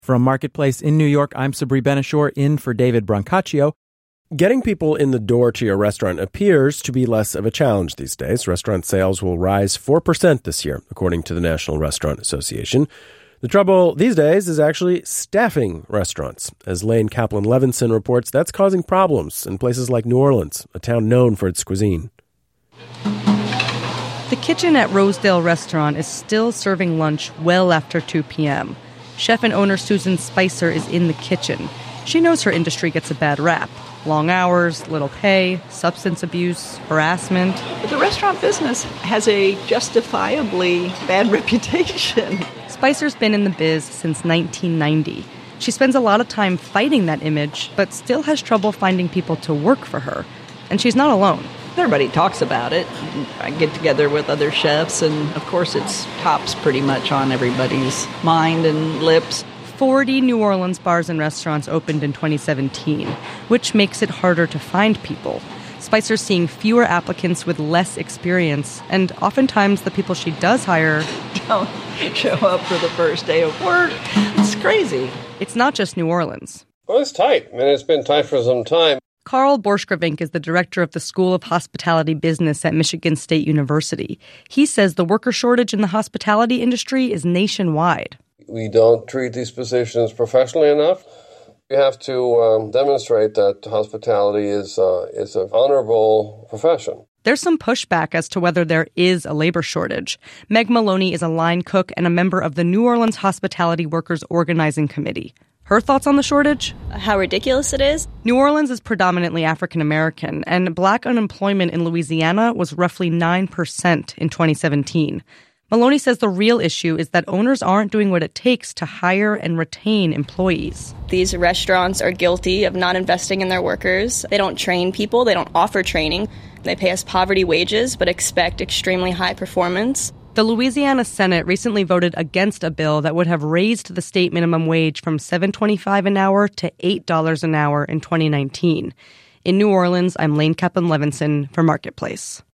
From Marketplace in New York, I'm Sabri Ben-Achour, in for David Brancaccio. Getting people in the door to your restaurant appears to be less of a challenge these days. Restaurant sales will rise 4% this year, according to the National Restaurant Association. The trouble these days is actually staffing restaurants. As Lane Kaplan-Levinson reports, that's causing problems in places like New Orleans, a town known for its cuisine. The kitchen at Rosedale Restaurant is still serving lunch well after 2 p.m. Chef and owner Susan Spicer is in the kitchen. She knows her industry gets a bad rap. Long hours, little pay, substance abuse, harassment. The restaurant business has a justifiably bad reputation. Spicer's been in the biz since 1990. She spends a lot of time fighting that image, but still has trouble finding people to work for her. And she's not alone. Everybody talks about it. I get together with other chefs, and of course it's tops pretty much on everybody's mind and lips. 40 New Orleans bars and restaurants opened in 2017, which makes it harder to find people. Spicer's seeing fewer applicants with less experience, and oftentimes the people she does hire don't show up for the first day of work. It's crazy. It's not just New Orleans. Well, it's tight. I mean, it's been tight for some time. Carl Borchgrevink is the director of the School of Hospitality Business at Michigan State University. He says the worker shortage in the hospitality industry is nationwide. We don't treat these positions professionally enough. We have to demonstrate that hospitality is an honorable profession. There's some pushback as to whether there is a labor shortage. Meg Maloney is a line cook and a member of the New Orleans Hospitality Workers Organizing Committee. Her thoughts on the shortage? How ridiculous it is. New Orleans is predominantly African American, and black unemployment in Louisiana was roughly 9% in 2017. Maloney says the real issue is that owners aren't doing what it takes to hire and retain employees. These restaurants are guilty of not investing in their workers. They don't train people. They don't offer training. They pay us poverty wages but expect extremely high performance. The Louisiana Senate recently voted against a bill that would have raised the state minimum wage from $7.25 an hour to $8 an hour in 2019. In New Orleans, I'm Lane Kaplan-Levinson for Marketplace.